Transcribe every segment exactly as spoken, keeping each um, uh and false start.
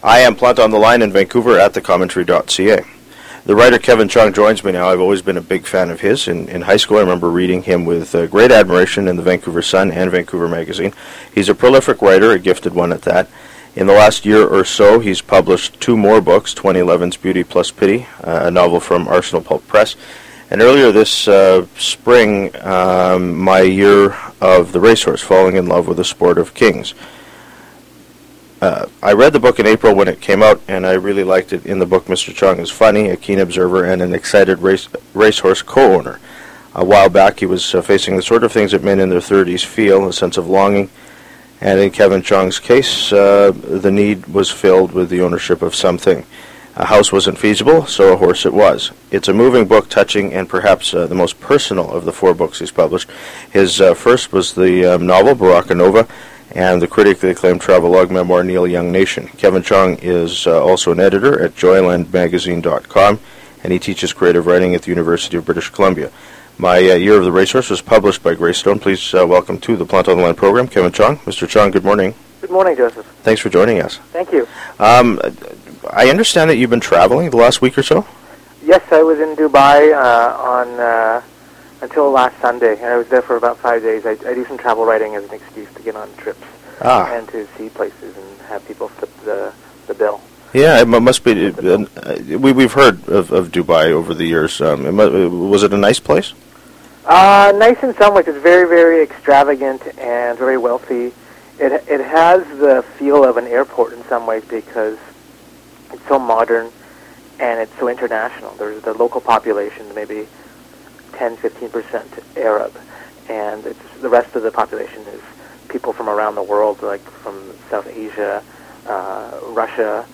I am Plant on the Line in Vancouver at the commentary dot c a. The writer Kevin Chung joins me now. I've always been a big fan of his. In, in high school, I remember reading him with uh, great admiration in the Vancouver Sun and Vancouver Magazine. He's a prolific writer, a gifted one at that. In the last year or so, he's published two more books, twenty eleven's Beauty Plus Pity, uh, a novel from Arsenal Pulp Press. And earlier this uh, spring, um, my year of the racehorse, Falling in Love with the Sport of Kings. Uh, I read the book in April when it came out, and I really liked it. In the book, Mister Chung is funny, a keen observer, and an excited race, racehorse co-owner. A while back, he was uh, facing the sort of things that men in their thirties feel, a sense of longing, and in Kevin Chung's case, uh, the need was filled with the ownership of something. A house wasn't feasible, so a horse it was. It's a moving book, touching, and perhaps uh, the most personal of the four books he's published. His uh, first was the um, novel, Baraka Nova, and the critically acclaimed travelogue memoir, Neil Young Nation. Kevin Chung is uh, also an editor at joyland magazine dot com, and he teaches creative writing at the University of British Columbia. My uh, Year of the Racehorse was published by Greystone. Please uh, welcome to the Plant on the Line program, Kevin Chung. Mister Chung, good morning. Good morning, Joseph. Thanks for joining us. Thank you. Um, I understand that you've been traveling the last week or so? Yes, I was in Dubai uh, on uh, until last Sunday. I was there for about five days. I, I do some travel writing as an excuse to get on trips ah. and to see places and have people flip the, the bill. Yeah, it must be. Uh, we, we've heard of, of Dubai over the years. Um, it mu- was it a nice place? Uh, nice in some ways. It's very, very extravagant and very wealthy. It it has the feel of an airport in some ways because it's so modern and it's so international. There's the local population, maybe ten, fifteen percent Arab, and it's, the rest of the population is people from around the world, like from South Asia, uh, Russia,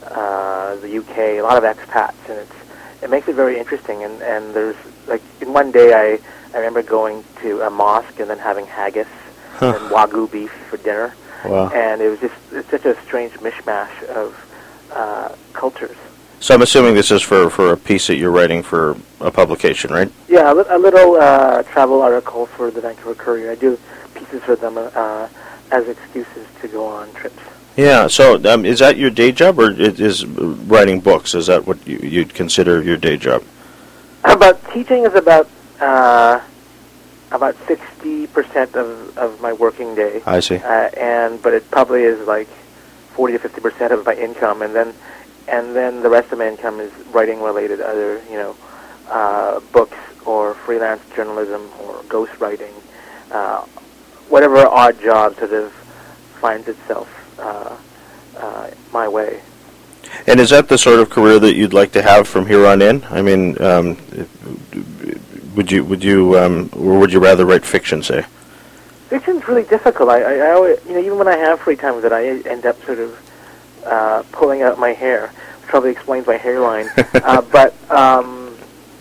uh, the U K, a lot of expats, and it's it makes it very interesting. And, and there's, like, in one day I, I remember going to a mosque and then having haggis huh. and wagyu beef for dinner. Wow. And it was just it's such a strange mishmash of uh, cultures. So I'm assuming this is for, for a piece that you're writing for a publication, right? Yeah, a, li- a little uh, travel article for the Vancouver Courier. I do pieces for them uh, as excuses to go on trips. Yeah, so um, is that your day job, or is, is writing books, is that what you, you'd consider your day job? About teaching is about uh, about sixty percent of, of my working day. I see. Uh, and but it probably is like forty to fifty percent of my income, and then and then the rest of my income is writing related, other you know uh, books or freelance journalism or ghost writing, uh, whatever odd job sort of finds itself uh, uh, my way. And is that the sort of career that you'd like to have from here on in? I mean, um, would you would you um, or would you rather write fiction, say? Fiction's really difficult. I, I, I always, you know, even when I have free time, that I end up sort of uh, pulling out my hair, which probably explains my hairline. uh, but um,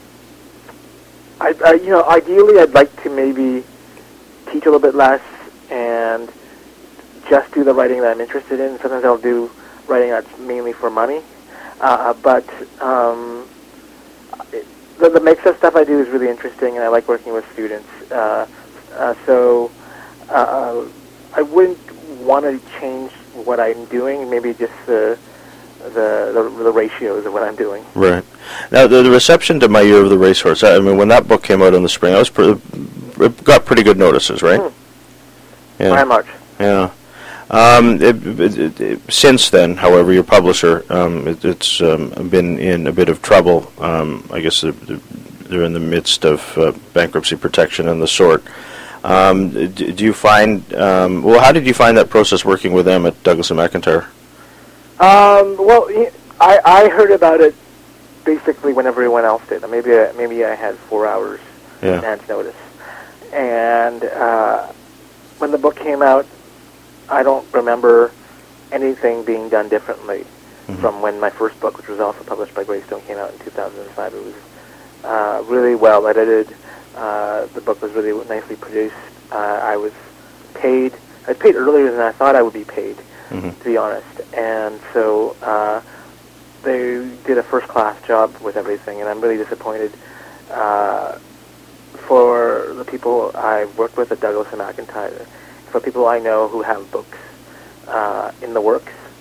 I, I, you know, ideally, I'd like to maybe teach a little bit less and just do the writing that I'm interested in. Sometimes I'll do writing that's mainly for money, uh, but um, it, the, the mix of stuff I do is really interesting, and I like working with students. Uh, uh, so uh, I wouldn't want to change what I'm doing. Maybe just the the, the the ratios of what I'm doing. Right. Now, the, the reception to My Year of the Racehorse. I mean, when that book came out in the spring, I was pre- it got pretty good notices, right? Hmm. Yeah. By much. Yeah. Um, it, it, it, since then, however, your publisher, um, it, it's um, been in a bit of trouble. Um, I guess they're, they're in the midst of uh, bankruptcy protection and the sort. Um, do, do you find, um, well, how did you find that process working with them at Douglas and McIntyre? Um, well, I, I heard about it basically when everyone else did. Maybe I, maybe I had four hours yeah. advance notice. And uh, when the book came out, I don't remember anything being done differently mm-hmm. from when my first book, which was also published by Greystone, came out in two thousand five. It was uh, really well edited. Uh, the book was really nicely produced. Uh, I was paid. I was paid earlier than I thought I would be paid, mm-hmm. to be honest. And so uh, they did a first-class job with everything, and I'm really disappointed. Uh, for the people I've worked with at Douglas and McIntyre, for people I know who have books uh, in the works,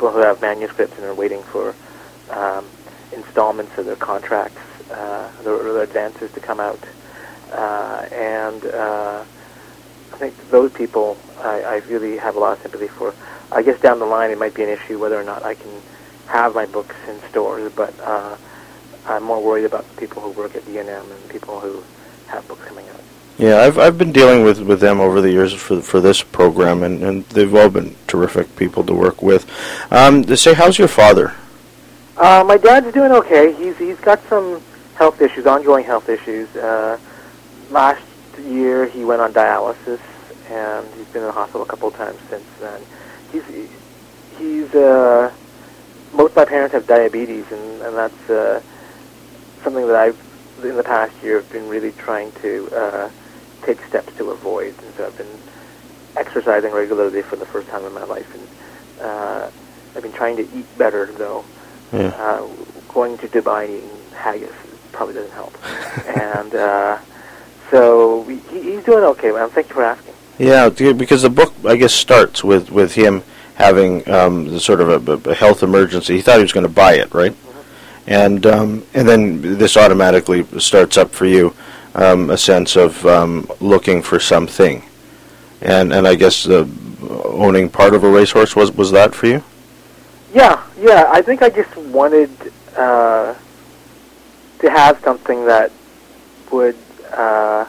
people who have manuscripts and are waiting for um, installments of their contracts, uh, their, their advances to come out. Uh, and uh, I think those people I, I really have a lot of sympathy for. I guess down the line it might be an issue whether or not I can have my books in stores, but uh, I'm more worried about the people who work at D and M and people who have books coming out. Yeah, I've I've been dealing with, with them over the years for for this program, and, and they've all been terrific people to work with. Um, to say, how's your father? Uh, my dad's doing okay. He's he's got some health issues, ongoing health issues. Uh, last year he went on dialysis, and he's been in the hospital a couple of times since then. He's he's uh, both my parents have diabetes, and and that's uh, something that I've in the past year have been really trying to uh, take steps to avoid. And so I've been exercising regularly for the first time in my life, and uh, I've been trying to eat better, though. Yeah. Uh, going to Dubai and eating haggis probably doesn't help. and uh, so he, he's doing okay, man. Thank you for asking. Yeah, because the book, I guess, starts with, with him having um, the sort of a, a health emergency. He thought he was going to buy it, right? Mm-hmm. And um, and then this automatically starts up for you um, a sense of um, looking for something. And and I guess uh, owning part of a racehorse, was was that for you? Yeah, yeah. I think I just wanted uh, to have something that would uh,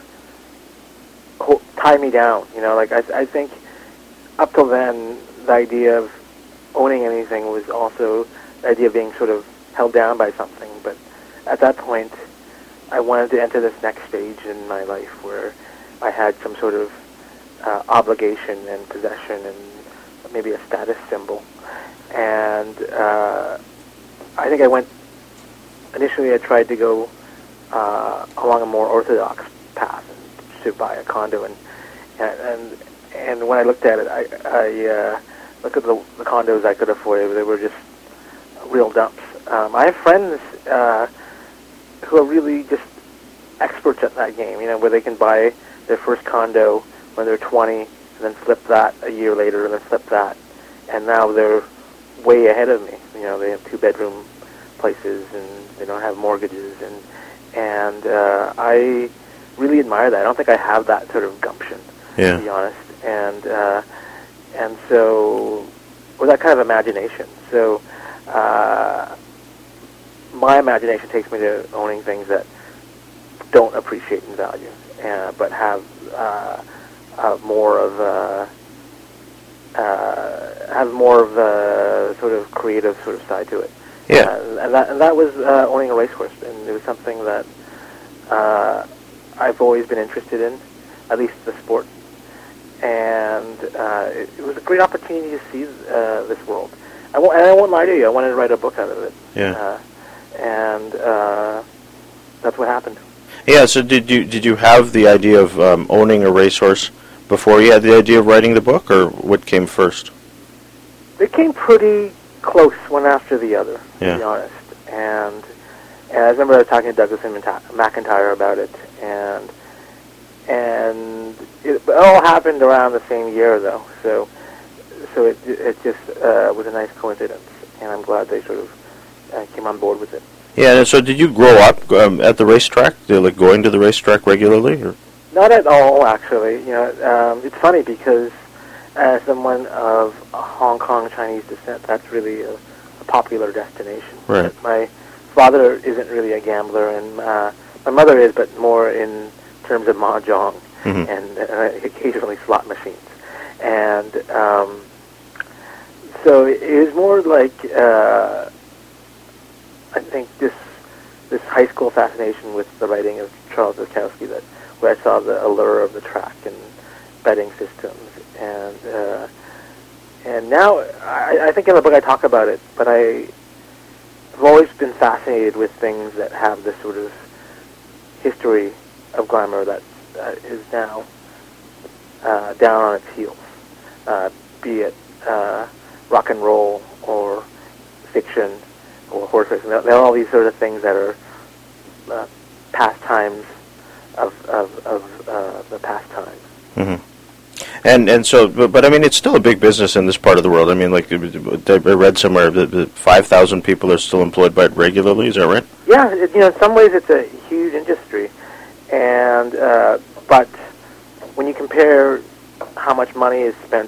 ho- tie me down. You know, like I, I think up till then, the idea of owning anything was also the idea of being sort of held down by something. But at that point, I wanted to enter this next stage in my life where I had some sort of uh, obligation and possession and maybe a status symbol. And uh, I think I went, initially I tried to go uh, along a more orthodox path and to buy a condo. And and and when I looked at it, I, I uh, looked at the, the condos I could afford. They were just real dumps. Um, I have friends uh, who are really just experts at that game, you know, where they can buy their first condo when they're twenty and then flip that a year later and then flip that. And now they're way ahead of me. You know, they have two-bedroom places and they don't have mortgages, and and uh, I really admire that. I don't think I have that sort of gumption, yeah. to be honest, and uh, and so or that kind of imagination. So uh, my imagination takes me to owning things that don't appreciate in value, uh, but have uh, uh, more of a Uh, have more of a sort of creative sort of side to it. Yeah. Uh, and that and that was uh, owning a racehorse, and it was something that uh, I've always been interested in, at least the sport. And uh, it, it was a great opportunity to see uh, this world. I won't, and I won't lie to you, I wanted to write a book out of it. Yeah. Uh, and uh, that's what happened. Yeah. So did you did you have the idea of um, owning a racehorse before you had the idea of writing the book, or what came first? They came pretty close, one after the other, yeah. to be honest. And, and I remember I was talking to Douglas and McIntyre about it, and and it all happened around the same year, though. So so it it just uh, was a nice coincidence, and I'm glad they sort of uh, came on board with it. Yeah. And so did you grow up um, at the racetrack? Did, like going to the racetrack regularly, or? Not at all, actually. You know, um, it's funny because as someone of Hong Kong Chinese descent, that's really a, a popular destination. Right. My father isn't really a gambler, and uh, my mother is, but more in terms of mahjong mm-hmm. and uh, occasionally slot machines. And um, so it is more like uh, I think this this high school fascination with the writing of Charles Bukowski that. Where I saw the allure of the track and betting systems, and uh, and now I, I think in the book I talk about it, but I have always been fascinated with things that have this sort of history of glamour that uh, is now uh, down on its heels, uh, be it uh, rock and roll or fiction or horse racing. There are all these sort of things that are uh, pastimes of of, of uh, the past times. Mm-hmm. And and so, but, but I mean, it's still a big business in this part of the world. I mean, like I read somewhere that five thousand people are still employed by it regularly. Is that right? Yeah, it, you know, in some ways it's a huge industry, and uh, but when you compare how much money is spent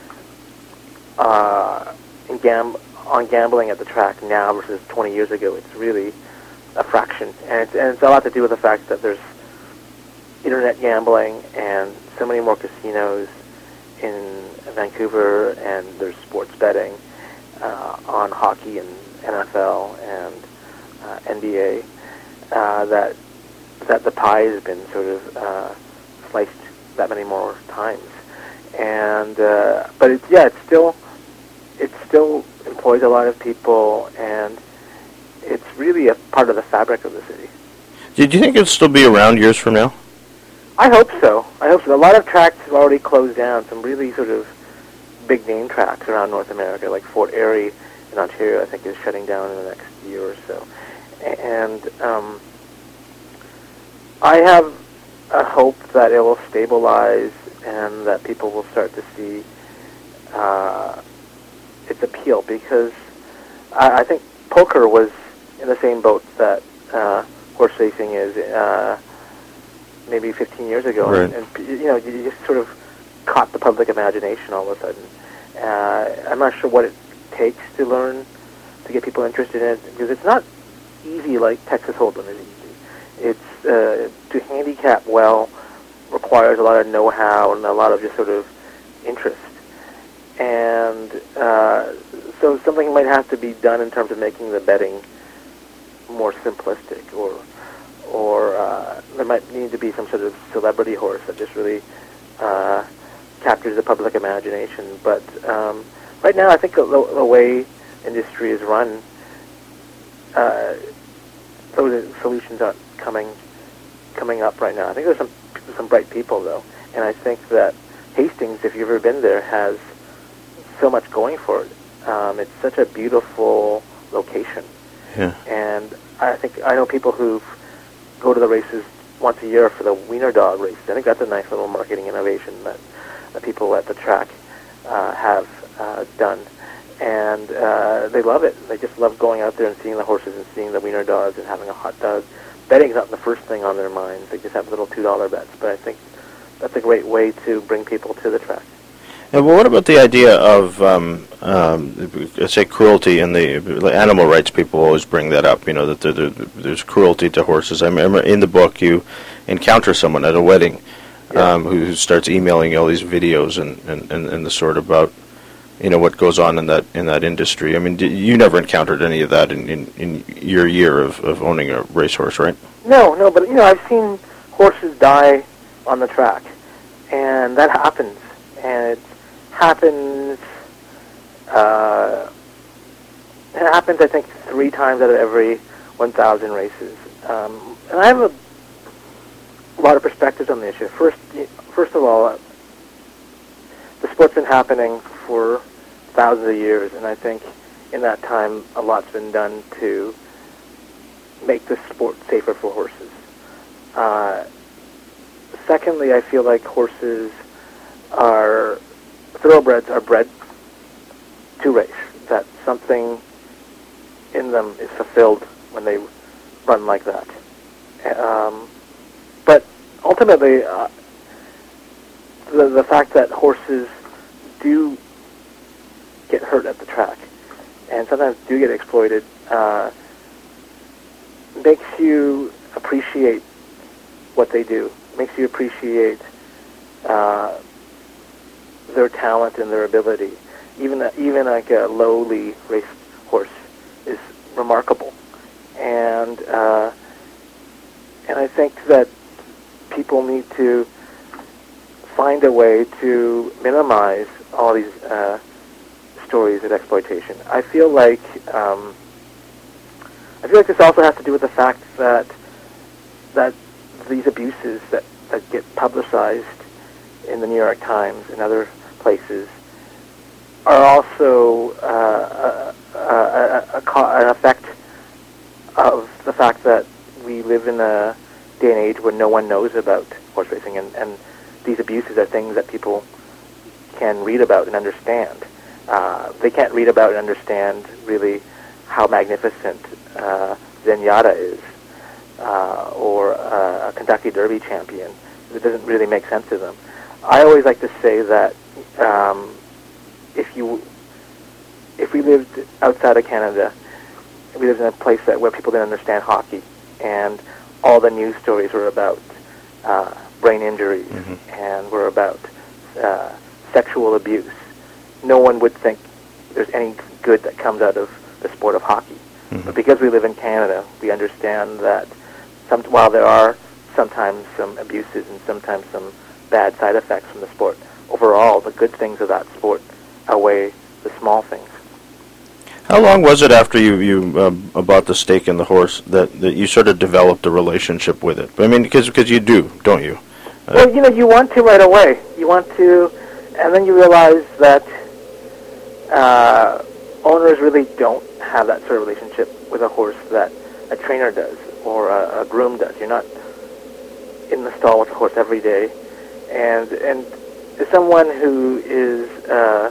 uh, in gam- on gambling at the track now versus twenty years ago, it's really a fraction, and it's, and it's a lot to do with the fact that there's internet gambling and so many more casinos in Vancouver, and there's sports betting uh, on hockey and N F L and uh, N B A uh, that that the pie has been sort of uh, sliced that many more times, and uh, but it's yeah, it's still it still employs a lot of people, and it's really a part of the fabric of the city. Do you think it'll still be around years from now? I hope so. I hope so. A lot of tracks have already closed down. Some really sort of big name tracks around North America, like Fort Erie in Ontario, I think is shutting down in the next year or so. And um, I have a hope that it will stabilize and that people will start to see uh, its appeal, because I, I think poker was in the same boat that uh, horse racing is uh, maybe fifteen years ago. Right. And, and, you know, you just sort of caught the public imagination all of a sudden. Uh, I'm not sure what it takes to learn, to get people interested in it, because it's not easy like Texas Hold'em is easy. It's, uh, to handicap well requires a lot of know-how and a lot of just sort of interest. And uh, so something might have to be done in terms of making the betting more simplistic, or or uh, there might need to be some sort of celebrity horse that just really uh, captures the public imagination. But um, right now, I think the, the way industry is run, uh, those solutions aren't coming coming up right now. I think there's some some bright people, though, and I think that Hastings, if you've ever been there, has so much going for it. Um, it's such a beautiful location. Yeah. And I think I know people who go to the races once a year for the Wiener Dog race. I think that's a nice little marketing innovation that, that people at the track uh, have uh, done. And uh, they love it. They just love going out there and seeing the horses and seeing the Wiener Dogs and having a hot dog. Betting's not the first thing on their minds. They just have little two dollar bets. But I think that's a great way to bring people to the track. Yeah, well, what about the idea of, um, um, let's say, cruelty in the animal rights? People always bring that up, you know, that there, there, there's cruelty to horses. I remember in the book you encounter someone at a wedding yeah. um, who starts emailing all these videos and, and, and, and the sort about, you know, what goes on in that in that industry. I mean, you never encountered any of that in, in, in your year of, of owning a racehorse, right? No, no, but, you know, I've seen horses die on the track, and that happens. And it happens, uh, it happens, I think, three times out of every one thousand races. Um, and I have a, a lot of perspectives on the issue. First, first of all, uh, the sport's been happening for thousands of years, and I think in that time a lot's been done to make the sport safer for horses. Uh, secondly, I feel like horses are, thoroughbreds are bred to race, that something in them is fulfilled when they run like that. Um, but ultimately, uh, the, the fact that horses do get hurt at the track and sometimes do get exploited uh, makes you appreciate what they do, makes you appreciate uh, their talent and their ability. Even a, even like a lowly race horse is remarkable, and uh, and I think that people need to find a way to minimize all these uh, stories of exploitation. I feel like um, I feel like this also has to do with the fact that that these abuses that, that get publicized in the New York Times and other places are also uh, a, a, a, a, an effect of the fact that we live in a day and age where no one knows about horse racing, and, and these abuses are things that people can read about and understand. Uh, they can't read about and understand really how magnificent uh, Zenyatta is, uh, or uh, a Kentucky Derby champion. It doesn't really make sense to them. I always like to say that um, if you if we lived outside of Canada, we lived in a place that where people didn't understand hockey, and all the news stories were about uh, brain injuries mm-hmm. and were about uh, sexual abuse, no one would think there's any good that comes out of the sport of hockey. Mm-hmm. But because we live in Canada, we understand that some, while there are sometimes some abuses and sometimes some bad side effects from the sport, overall, the good things of that sport outweigh the small things. How long was it after you, you uh, bought the stake in the horse that, that you sort of developed a relationship with it? I mean, because you do, don't you? Uh, well, you know, you want to right away. You want to, and then you realize that uh, owners really don't have that sort of relationship with a horse that a trainer does or a, a groom does. You're not in the stall with the horse every day. And, and as someone who is uh,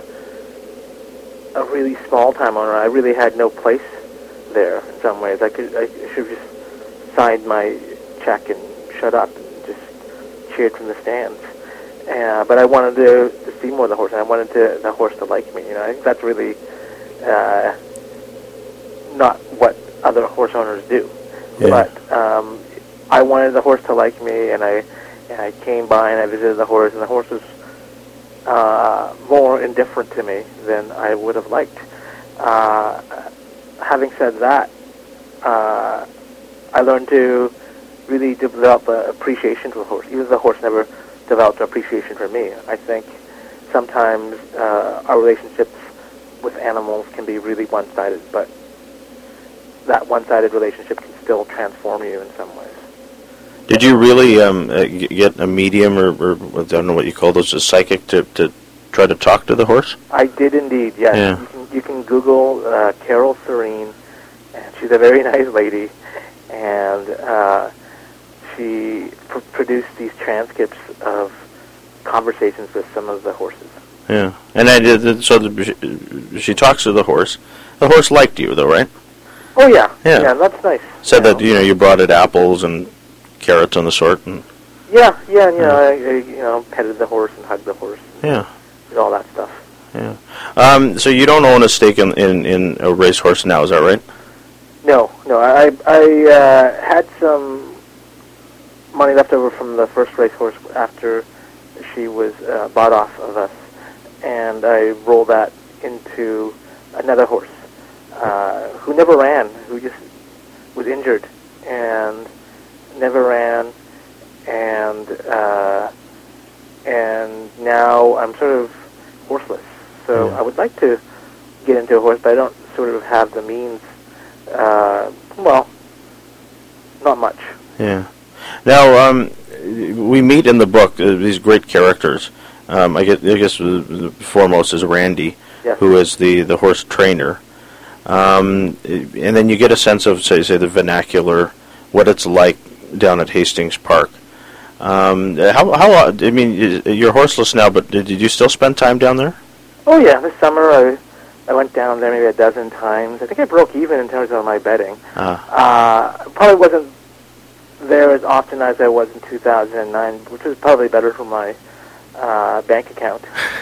a really small-time owner, I really had no place there in some ways. I could I should have just signed my check and shut up and just cheered from the stands. Uh, but I wanted to, to see more of the horse, and I wanted to, the horse to like me. You know, I think that's really uh, not what other horse owners do. Yeah. But um, I wanted the horse to like me, and I and I came by and I visited the horse, and the horse was uh, more indifferent to me than I would have liked. Uh, having said that, uh, I learned to really develop an appreciation for the horse, even if the horse never developed an appreciation for me. I think sometimes uh, our relationships with animals can be really one-sided, but that one-sided relationship can still transform you in some ways. Did you really um, uh, get a medium, or, or I don't know what you call those, a psychic, to, to try to talk to the horse? I did indeed, yes. Yeah. You can, you can Google uh, Carol Serene, and she's a very nice lady, and uh, she pr- produced these transcripts of conversations with some of the horses. Yeah, and I did. So the, she talks to the horse. The horse liked you, though, right? Oh yeah, yeah, yeah, that's nice. Said that you know you brought it apples and carrots and the sort, and yeah, yeah, you know, I, I, you know, petted the horse and hugged the horse. And yeah, did all that stuff. Yeah. Um, so you don't own a stake in, in, in a racehorse now, is that right? No, no. I I uh, had some money left over from the first racehorse after she was uh, bought off of us, and I rolled that into another horse uh, who never ran, who just was injured and never ran, and uh, and now I'm sort of horseless. So yeah. I would like to get into a horse, but I don't sort of have the means. Uh, well, not much. Yeah. Now, um, we meet in the book uh, these great characters. Um, I guess, I guess the foremost is Randy, yes. who is the, the horse trainer. Um, and then you get a sense of, say, say, the vernacular, what it's like down at Hastings Park. Um, how, how, I mean, you're horseless now, but did you still spend time down there? Oh, yeah. This summer I, I went down there maybe a dozen times. I think I broke even in terms of my betting. Uh. Uh, probably wasn't there as often as I was in two thousand nine, which was probably better for my uh, bank account.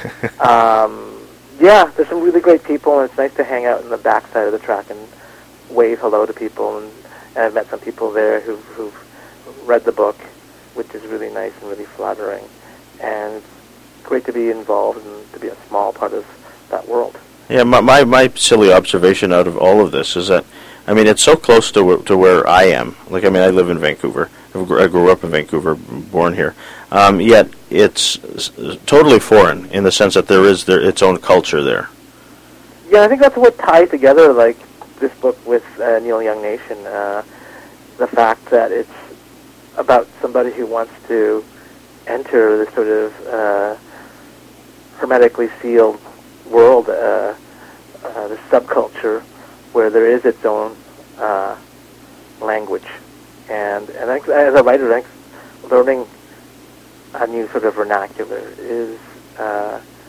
um, yeah, there's some really great people, and it's nice to hang out in the backside of the track and wave hello to people. And, and I've met some people there who've, who've read the book, which is really nice and really flattering. And it's great to be involved and to be a small part of that world. Yeah, my, my my silly observation out of all of this is that, I mean, it's so close to w- to where I am. Like, I mean, I live in Vancouver. I grew up in Vancouver, born here. Um, yet it's s- totally foreign in the sense that there is there, its own culture there. Yeah, I think that's what ties together, like, this book with uh, Neil Young Nation. Uh, the fact that it's about somebody who wants to enter this sort of uh, hermetically sealed world, uh, uh, the subculture, where there is its own uh, language. And and I think as a writer, I think learning a new sort of vernacular is uh,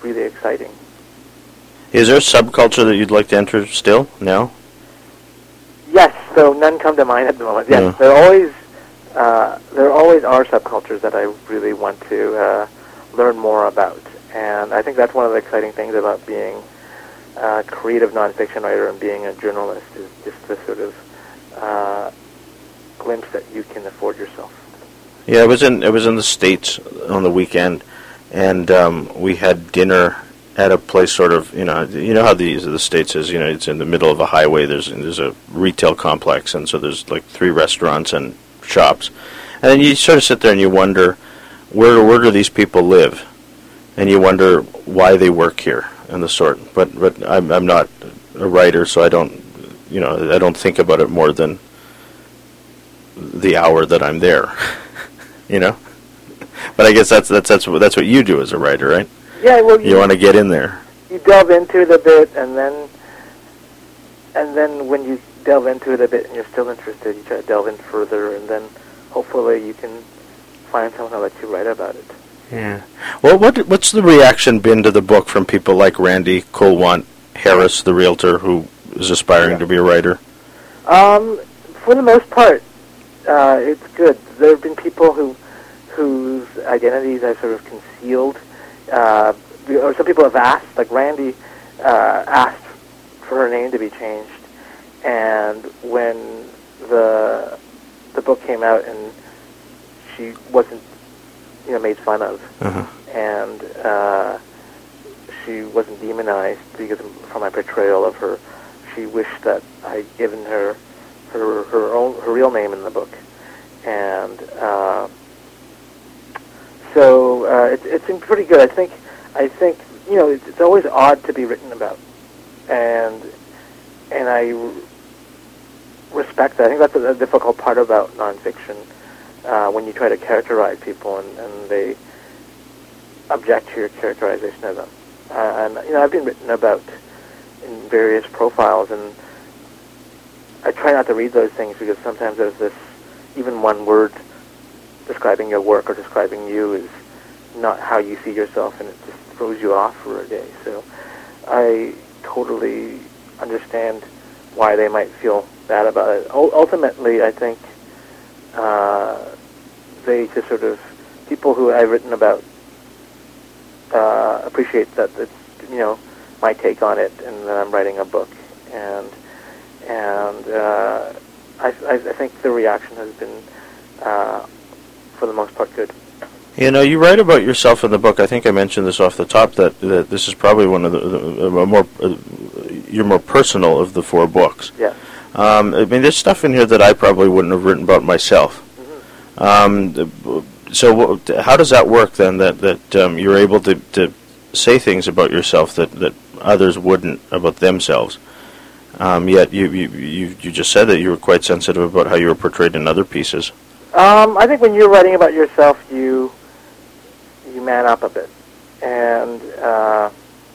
really exciting. Is there a subculture that you'd like to enter still now? Yes, so none come to mind at the moment. Yes, Yeah. there always uh, there always are subcultures that I really want to uh, learn more about, and I think that's one of the exciting things about being a creative nonfiction writer and being a journalist is just the sort of uh, glimpse that you can afford yourself. Yeah, I was in I was in the States on the weekend, and um, we had dinner at a place sort of, you know, you know how the the States is, you know, it's in the middle of a highway. There's there's a retail complex, and so there's like three restaurants and shops, and then you sort of sit there and you wonder where where do these people live, and you wonder why they work here and the sort. But but I'm I'm not a writer, so I don't, you know, I don't think about it more than the hour that I'm there, you know. But I guess that's that's that's what, that's what you do as a writer, right? Yeah, well, you, You want to get in there. you delve into it a bit, and then and then when you delve into it a bit and you're still interested, you try to delve in further, and then hopefully you can find someone who'll let you write about it. Yeah. Well, what what's the reaction been to the book from people like Randy Colwant Harris, the realtor, who is aspiring Yeah. to be a writer? Um, for the most part, uh, it's good. There have been people who whose identities I've sort of concealed. Uh, or some people have asked, like Randy uh, asked for her name to be changed, and when the the book came out and she wasn't, you know, made fun of, Uh-huh. and uh, she wasn't demonized because of, for my portrayal of her, she wished that I'd given her her her own her real name in the book, and uh, so uh, it, it's been pretty good. I think I think you know it's, it's always odd to be written about, and and I r- respect that. I think that's a, a difficult part about nonfiction uh, when you try to characterize people and, and they object to your characterization of them. Uh, and you know I've been written about in various profiles, and I try not to read those things because sometimes there's this even one word describing your work or describing you is not how you see yourself, and it just throws you off for a day. So I totally understand why they might feel bad about it. U- ultimately, I think uh, they just sort of, people who I've written about uh, appreciate that it's, you know, my take on it and that I'm writing a book. And and uh, I, I, I think the reaction has been uh, for the most part, good. You know, you write about yourself in the book. I think I mentioned this off the top that, that this is probably one of the, the uh, more uh, your more personal of the four books. Yeah. Um, I mean, there's stuff in here that I probably wouldn't have written about myself. Mm-hmm. Um, so, wh- how does that work then? That that um, you're able to, to say things about yourself that, that others wouldn't about themselves. Um, yet you, you you you just said that you were quite sensitive about how you were portrayed in other pieces. Um, I think when you're writing about yourself, you you man up a bit, and uh,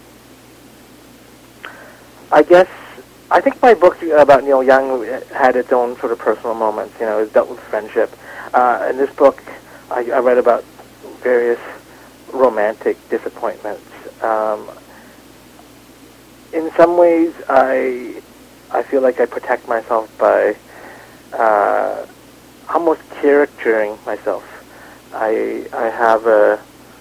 I guess I think my book about Neil Young had its own sort of personal moments. You know, it dealt with friendship. Uh, in this book, I, I read about various romantic disappointments. Um, in some ways, I I feel like I protect myself by uh, almost caricaturing myself. I I have a,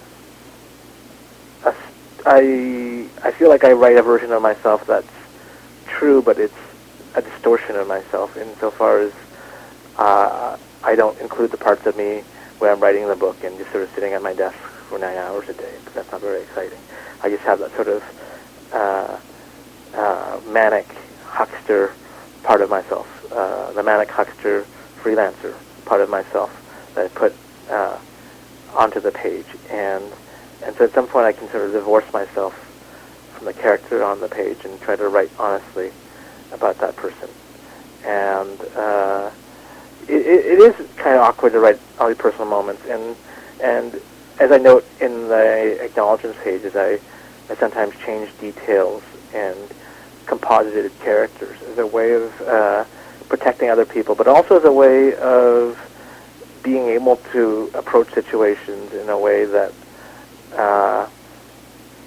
a I I feel like I write a version of myself that's true, but it's a distortion of myself insofar as uh, I don't include the parts of me where I'm writing the book and just sort of sitting at my desk for nine hours a day, because that's not very exciting. I just have that sort of uh, uh, manic huckster part of myself, uh, the manic huckster freelancer part of myself that I put uh, onto the page, and and so at some point I can sort of divorce myself from the character on the page and try to write honestly about that person. And uh, it, it is kind of awkward to write all these personal moments, and and as I note in the acknowledgments pages, I, I sometimes change details and composited characters as a way of uh, protecting other people, but also as a way of being able to approach situations in a way that uh,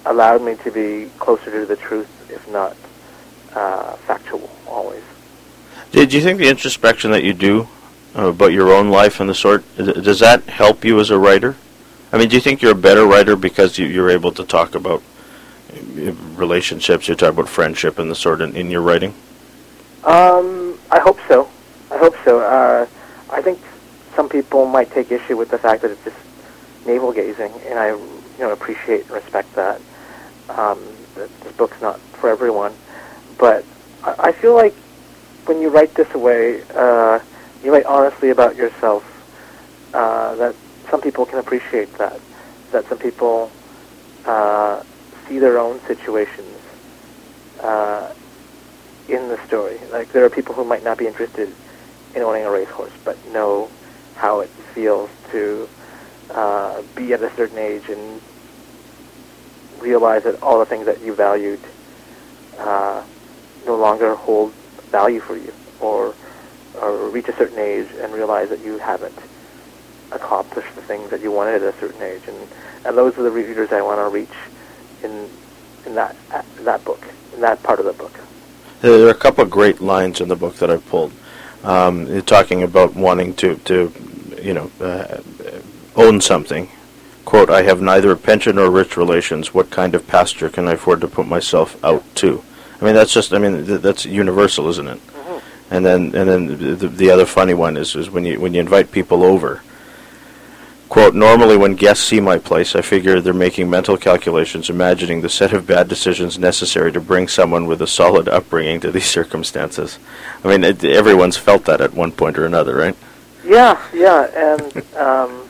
allowed me to be closer to the truth, if not uh, factual, always. Did you think the introspection that you do uh, about your own life and the sort, does that help you as a writer? I mean, do you think you're a better writer because you, you're able to talk about relationships, you talk about friendship and the sort in, in your writing? Um, I hope so. I hope so. Uh, I think some people might take issue with the fact that it's just navel-gazing, and I, you know, appreciate and respect that. Um, that this book's not for everyone, but I, I feel like when you write this away, uh, you write honestly about yourself, uh, that some people can appreciate that, that some people uh, see their own situations uh, in the story. Like, there are people who might not be interested in owning a racehorse, but know how it feels to uh, be at a certain age and realize that all the things that you valued uh, no longer hold value for you, or or reach a certain age and realize that you haven't accomplished the things that you wanted at a certain age, and, and those are the readers I want to reach in in that in that book, in that part of the book. There are a couple of great lines in the book that I pulled. Um, you're talking about wanting to, to you know, uh, own something. Quote, "I have neither a pension nor rich relations. What kind of pasture can I afford to put myself out to?" I mean, that's just, I mean, th- that's universal, isn't it? Mm-hmm. And then, and then the, the other funny one is, is when you when you invite people over. Quote, "Normally when guests see my place, I figure they're making mental calculations, imagining the set of bad decisions necessary to bring someone with a solid upbringing to these circumstances." I mean, it, everyone's felt that at one point or another, right? Yeah, yeah, and um,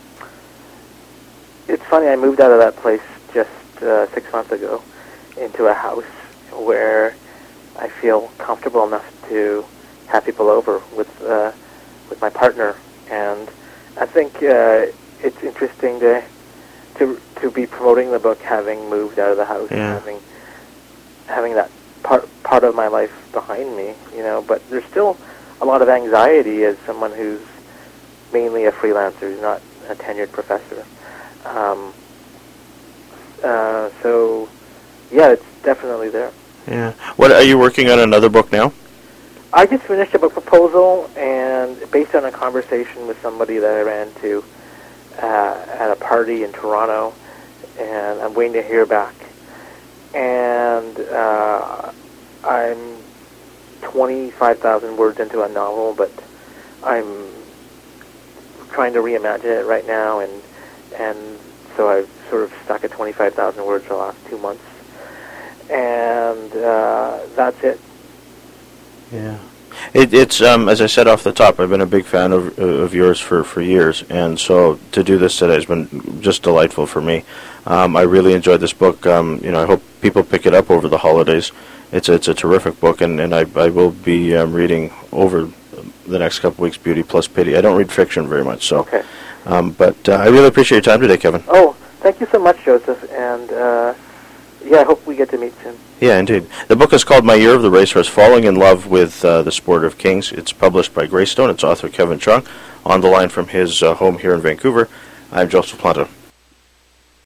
it's funny, I moved out of that place just uh, six months ago into a house where I feel comfortable enough to have people over with uh, with my partner, and I think uh, it's interesting to to to be promoting the book, having moved out of the house, yeah. and having having that part part of my life behind me, you know. But there's still a lot of anxiety as someone who's mainly a freelancer, who's not a tenured professor. Um, uh, so, yeah, it's definitely there. Yeah. What are you working on? Another book now? I just finished a book proposal, and based on a conversation with somebody that I ran into uh, at a party in Toronto, and I'm waiting to hear back. And uh, I'm twenty-five thousand words into a novel, but I'm trying to reimagine it right now, and and so I've sort of stuck at twenty-five thousand words for the last two months, and uh, that's it. Yeah, it, it's um, as I said off the top, I've been a big fan of of yours for, for years, and so to do this today has been just delightful for me. Um, I really enjoyed this book. Um, you know, I hope people pick it up over the holidays. It's a, it's a terrific book, and, and I I will be um, reading over the next couple weeks Beauty plus Pity. I don't read fiction very much, so. Okay. Um, but uh, I really appreciate your time today, Kevin. Oh, thank you so much, Joseph, and uh, yeah, I hope we get to meet soon. Yeah, indeed. The book is called My Year of the Racehorse, Falling in Love with uh, the Sport of Kings. It's published by Greystone. Its author, Kevin Chung. On the line from his uh, home here in Vancouver, I'm Joseph Planta.